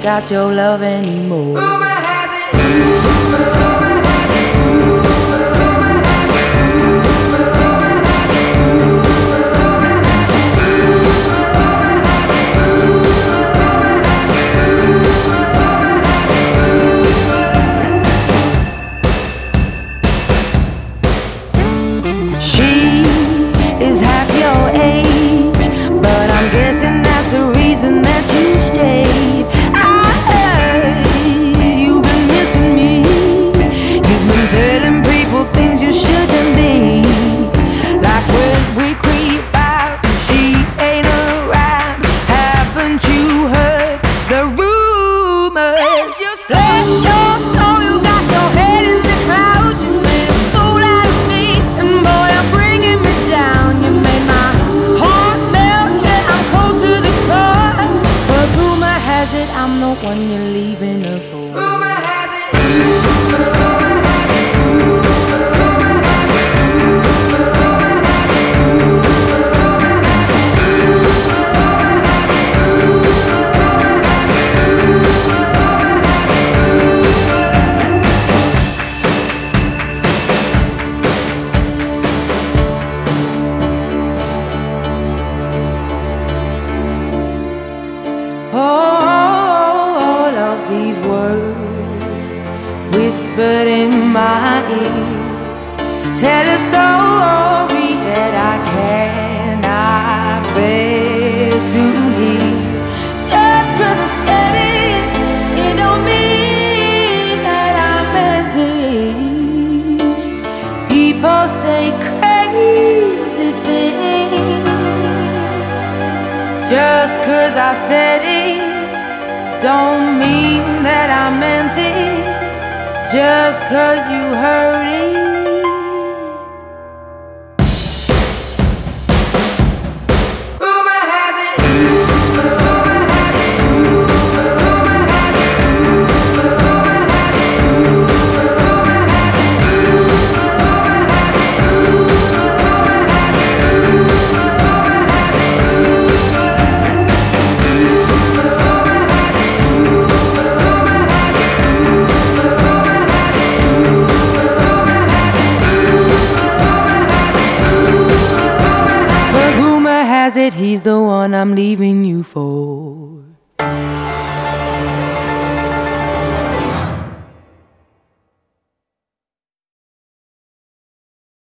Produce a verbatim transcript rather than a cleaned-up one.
got your love anymore. Rumor has it. Rumor has it. She is half your age, but I'm guessing that's the reason that you stayed. I heard you've been missing me. You've been telling people things you shouldn't be. Like when we creep out and she ain't around. Haven't you heard the rumors? Bless your soul, you got your head in the clouds. You made a fool out of me, and boy, you're bringing me down. You made my heart melt, yeah, I'm cold to the core. But rumor has it I'm the one you're leaving her for. Rumor has it. Rumor has it. All of these words whispered in my ear tell a story that I cannot bear to hear. Just 'cause I said it, it don't mean that I meant it. People say crazy things. Just 'cause I said it don't mean that I meant it. Just 'cause you heard it. Rumor has it. Rumor has it. Rumor has it. Rumor has it. Rumor has it. Rumor has it. Rumor has it. But rumor has it he's the one I'm leaving you for.